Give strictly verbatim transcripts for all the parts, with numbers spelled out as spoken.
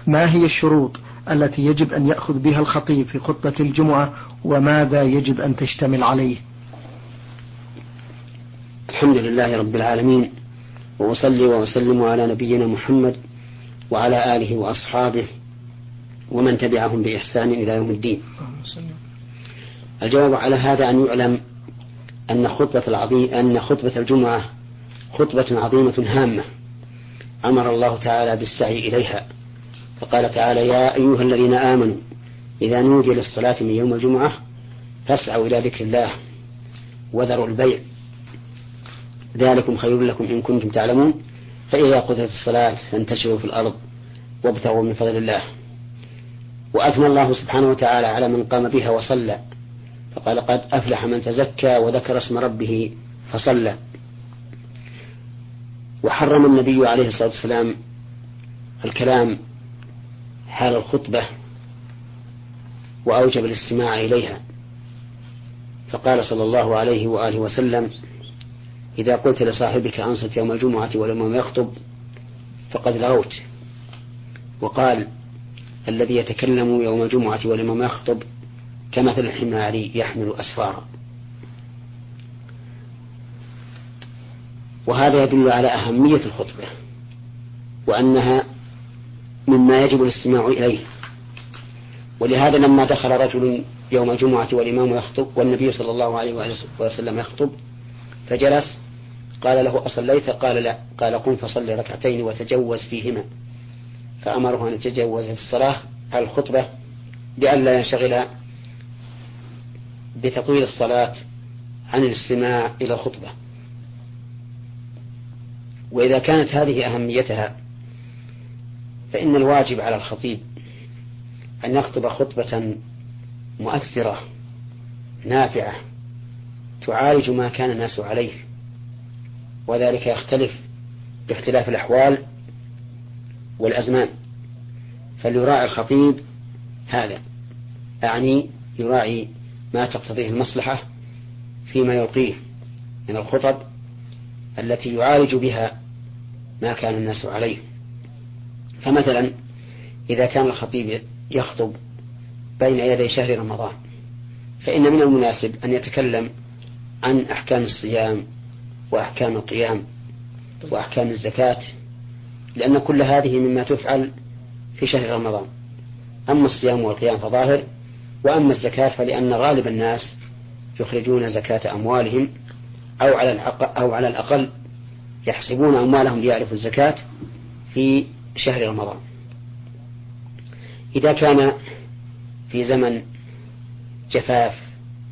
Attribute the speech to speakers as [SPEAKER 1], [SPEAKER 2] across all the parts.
[SPEAKER 1] ما هي الشروط التي يجب أن يأخذ بها الخطيب في خطبة الجمعة وماذا يجب أن تشتمل عليه؟
[SPEAKER 2] الحمد لله رب العالمين، وأصلي وأسلم على نبينا محمد وعلى آله وأصحابه ومن تبعهم بإحسان إلى يوم الدين. الجواب على هذا أن يعلم أن خطبة العظيم أن خطبة الجمعة خطبة عظيمة هامة أمر الله تعالى بالسعي إليها، فقال تعالى: يا أيها الذين آمنوا إذا نودي للصلاة من يوم الجمعة فاسعوا إلى ذكر الله وذروا البيع ذلكم خير لكم إن كنتم تعلمون، فإذا قضيت الصلاة فانتشروا في الأرض وابتغوا من فضل الله. وأثنى الله سبحانه وتعالى على من قام بها وصلى، فقال: قد أفلح من تزكى وذكر اسم ربه فصلى. وحرم النبي عليه الصلاة والسلام الكلام حال الخطبة وأوجب الاستماع إليها، فقال صلى الله عليه وآله وسلم: إذا قلت لصاحبك أنصت يوم الجمعة ولم يخطب فقد لغوت. وقال: الذي يتكلم يوم الجمعة ولم يخطب كمثل الحمار يحمل أسفارا. وهذا يدل على أهمية الخطبة وأنها مما يجب الاستماع إليه. ولهذا لما دخل رجل يوم الجمعة والإمام يخطب والنبي صلى الله عليه وسلم يخطب فجلس، قال له: أصليت؟ قال: لا. قال: قم فصل ركعتين وتجوز فيهما. فأمره أن يتجوز في الصلاة على الخطبة بأن لا ينشغل بتطويل الصلاة عن الاستماع إلى الخطبة. وإذا كانت هذه أهميتها فإن الواجب على الخطيب أن يخطب خطبة مؤثرة نافعة تعالج ما كان الناس عليه، وذلك يختلف باختلاف الأحوال والأزمان. فليراعي الخطيب هذا، أعني يراعي ما تقتضيه المصلحة فيما يلقيه من الخطب التي يعالج بها ما كان الناس عليه. فمثلا إذا كان الخطيب يخطب بين يدي شهر رمضان فإن من المناسب أن يتكلم عن أحكام الصيام وأحكام القيام وأحكام الزكاة، لأن كل هذه مما تفعل في شهر رمضان. أما الصيام والقيام فظاهر، وأما الزكاة فلأن غالب الناس يخرجون زكاة أموالهم أو على أو على الأقل يحسبون أموالهم ليعرفوا الزكاة في شهر رمضان. إذا كان في زمن جفاف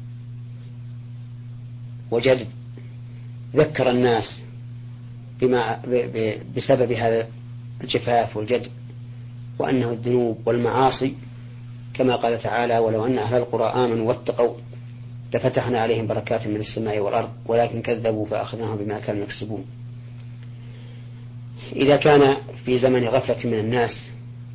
[SPEAKER 2] وجلب ذكر الناس بما بسبب هذا الجفاف والجدب وأنه الذنوب والمعاصي، كما قال تعالى: ولو أن أهل القرى آمنوا واتقوا لفتحنا عليهم بركات من السماء والأرض ولكن كذبوا فأخذناهم بما كانوا يكسبون. إذا كان في زمن غفلة من الناس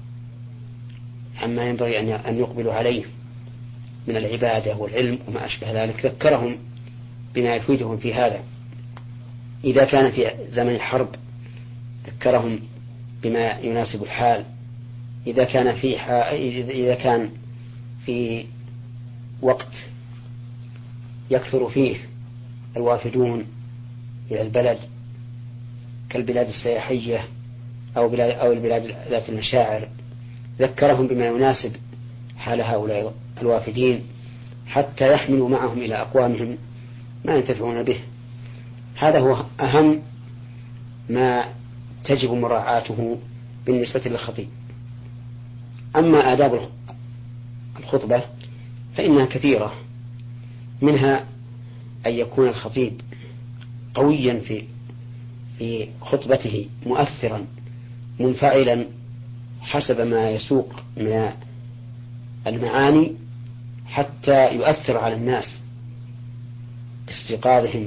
[SPEAKER 2] عما ينبغي أن يقبلوا عليه من العبادة والعلم وما أشبه ذلك ذكرهم بما يفيدهم في هذا. إذا كان في زمن حرب ذكرهم بما يناسب الحال. إذا كان في إذا كان في وقت يكثر فيه الوافدون إلى البلد كالبلاد السياحية أو بلاد أو البلاد ذات المشاعر ذكرهم بما يناسب حال هؤلاء الوافدين حتى يحملوا معهم إلى أقوامهم ما ينتفعون به. هذا هو أهم ما تجب مراعاته بالنسبة للخطيب. أما آداب الخطبة فإنها كثيرة، منها أن يكون الخطيب قويا في في خطبته مؤثرا منفعلا حسب ما يسوق من المعاني حتى يؤثر على الناس باستيقاظهم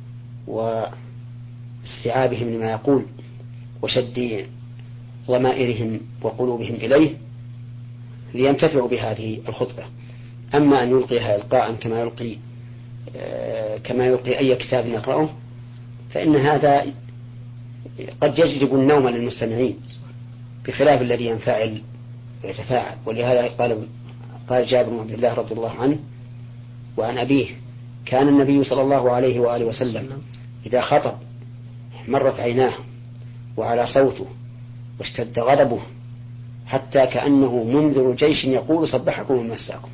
[SPEAKER 2] واستيعابهم لما يقول وشد ضمائرهم وقلوبهم إليه لينتفعوا بهذه الخطبة. أما أن يلقيها إلقاء كما يلقي كما يلقي أي كتاب يقرأه فإن هذا قد يجلب النوم للمستمعين، بخلاف الذي ينفعل ويتفاعل. ولهذا قال قال جابر بن عبد الله رضي الله عنه وعن أبيه: كان النبي صلى الله عليه وآله وسلم إذا خطب مرت عيناه وعلى صوته واشتد غضبه حتى كأنه منذر جيش يقول صبحكم ومساكم.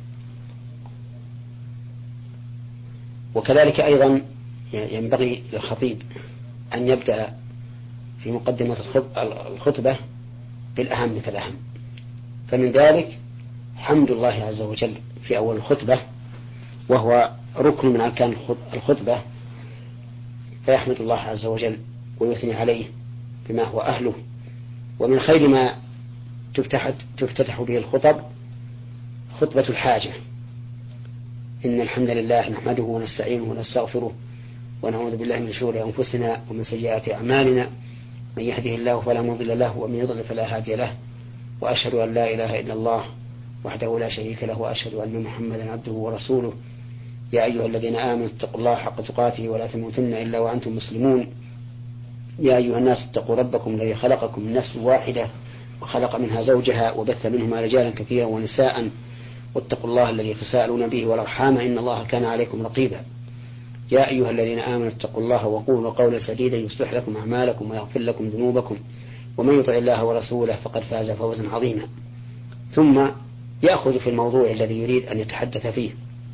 [SPEAKER 2] وكذلك أيضا ينبغي للخطيب أن يبدأ في مقدمة الخطبة بالأهم فالأهم، فمن ذلك حمد الله عز وجل في أول الخطبة، وهو ركن من أركان الخطبة، فيحمد الله عز وجل ويثني عليه بما هو أهله. ومن خير ما تفتح, تفتتح به الخطب خطبة الحاجة: إن الحمد لله نحمده ونستعينه ونستغفره ونعوذ بالله من شرور أنفسنا ومن سيئات أعمالنا، من يهده الله فلا مضل له ومن يضلل فلا هادي له، وأشهد أن لا إله إلا الله وحده لا شريك له، وأشهد أن محمدا عبده ورسوله. يا أيها الذين آمنوا اتقوا الله حق تقاته ولا تموتن إلا وأنتم مسلمون. يا أيها الناس اتقوا ربكم الذي خلقكم من نفس واحدة وخلق منها زوجها وبث منهما رجالا كثيرا ونساء، واتقوا الله الذي تساءلون به والأرحام إن الله كان عليكم رقيبا. يا أيها الذين آمنوا اتقوا الله وقولوا قولا سديدا يصلح لكم أعمالكم ويغفر لكم ذنوبكم، ومن يطع الله ورسوله فقد فاز فوزا عظيما. ثم يأخذ في الموضوع الذي يريد أن يتحدث فيه،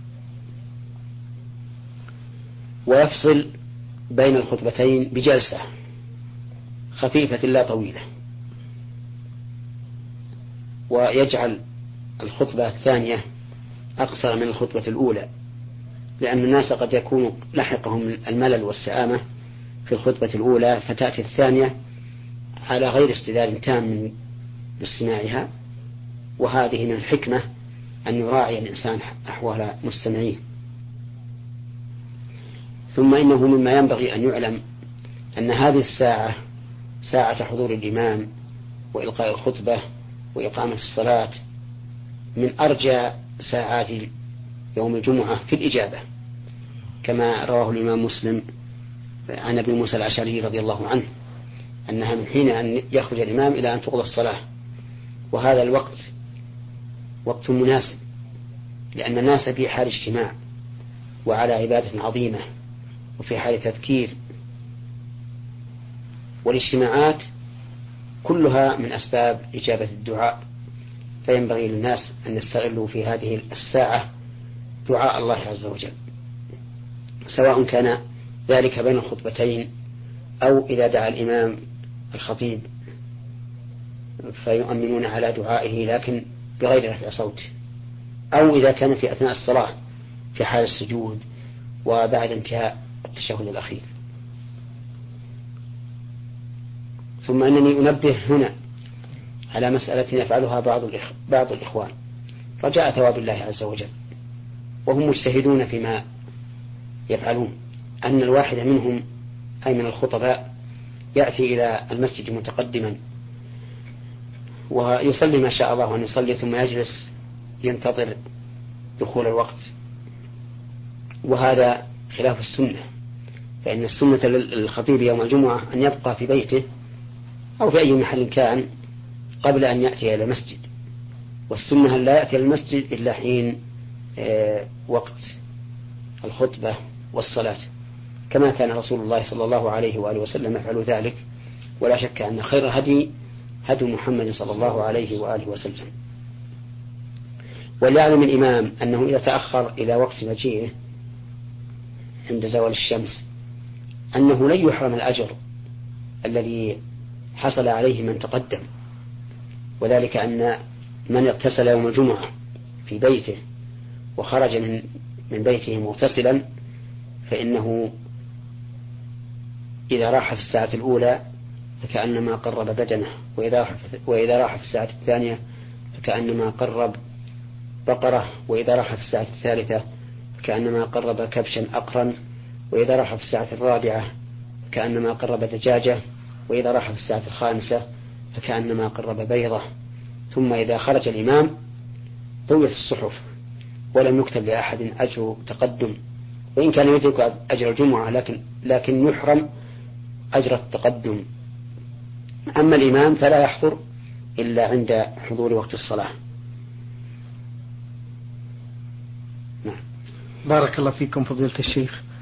[SPEAKER 2] ويفصل بين الخطبتين بجلسة خفيفة لا طويلة، ويجعل الخطبة الثانية أقصر من الخطبة الأولى، لأن الناس قد يكون لحقهم الملل والسآمة في الخطبة الأولى، فتأتي الثانية على غير استدلال تام من استماعها، وهذه من الحكمة أن يراعي الإنسان أحوال مستمعيه. ثم إنه مما ينبغي أن يعلم أن هذه الساعة ساعة حضور الإمام وإلقاء الخطبة وإقامة الصلاة من أرجى ساعات يوم الجمعة في الإجابة، كما رواه الإمام مسلم عن أبي موسى الأشعري رضي الله عنه أنها من حين أن يخرج الإمام إلى أن تقضى الصلاة، وهذا الوقت وقت مناسب، لأن الناس في حال اجتماع وعلى عبادة عظيمة وفي حال تذكير، والاجتماعات كلها من أسباب إجابة الدعاء، فينبغي للناس أن يستغلوا في هذه الساعة دعاء الله عز وجل، سواء كان ذلك بين الخطبتين أو إذا دعا الإمام الخطيب فيؤمنون على دعائه لكن بغير رفع صوت، أو إذا كان في أثناء الصلاة في حال السجود وبعد انتهاء التشهد الأخير. ثم أنني أنبه هنا على مسألة يفعلها بعض الإخ... بعض الإخوان رجاء ثواب الله عز وجل، وهم مجتهدون فيما يفعلون، أن الواحد منهم أي من الخطباء يأتي إلى المسجد متقدما ويصلي ما شاء الله أن يصلي، ثم يجلس ينتظر دخول الوقت، وهذا خلاف السنة، فإن السنة للخطيب يوم الجمعة أن يبقى في بيته أو في أي محل كان قبل أن يأتي إلى المسجد، والسنة أن لا يأتي إلى المسجد إلا حين وقت الخطبة والصلاة، كما كان رسول الله صلى الله عليه وآله وسلم يفعل ذلك، ولا شك أن خير هدي هدي محمد صلى الله عليه وآله وسلم. وليعلم الإمام أنه إذا تأخر إلى وقت مجيئه عند زوال الشمس أنه لن يحرم الأجر الذي حصل عليه من تقدم، وذلك أن من اغتسل يوم الجمعة في بيته وخرج من من بيته مغتسلا فإنه إذا راح في الساعة الأولى فكأنما قرب بدنه، وإذا وإذا راح في الساعة الثانية فكأنما قرب بقرة، وإذا راح في الساعة الثالثة فكأنما قرب كبشا أقرا، وإذا راح في الساعة الرابعة فكأنما قرب دجاجة، وإذا راح في الساعة الخامسة فكأنما قرب بيضة. ثم إذا خرج الإمام طويت الصحف ولم يكتب لأحد أجر تقدم، وإن كان يدرك أجر الجمعة لكن لكن يحرم أجر التقدم. أما الإمام فلا يحضر إلا عند حضور وقت الصلاة.
[SPEAKER 1] نعم. بارك الله فيكم فضيلة الشيخ.